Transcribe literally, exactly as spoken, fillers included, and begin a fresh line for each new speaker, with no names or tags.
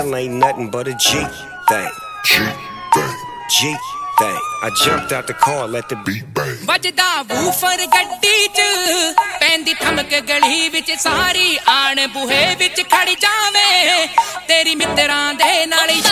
ain't nothing but a G thing.
G thing.
G thing. I jumped out the car, let the beat bang.
ਵੱਜਦਾ woofer ਗੱਡੀ ਚ ਪੈਂਦੀ ਥਮਕ ਗਲੀ ਵਿੱਚ ਸਾਰੀ ਆਣ ਬੂਹੇ ਵਿੱਚ ਖੜ ਜਾਵੇ ਤੇਰੀ ਮਿੱਤਰਾਂ ਦੇ ਨਾਲ